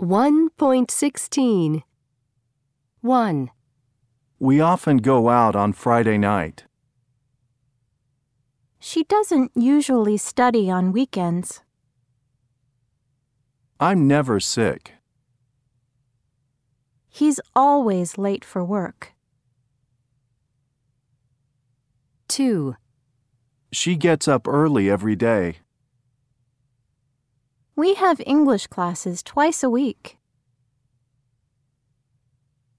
1.16 1. We often go out on Friday night. She doesn't usually study on weekends. I'm never sick. He's always late for work. 2. She gets up early every day. We have English classes twice a week.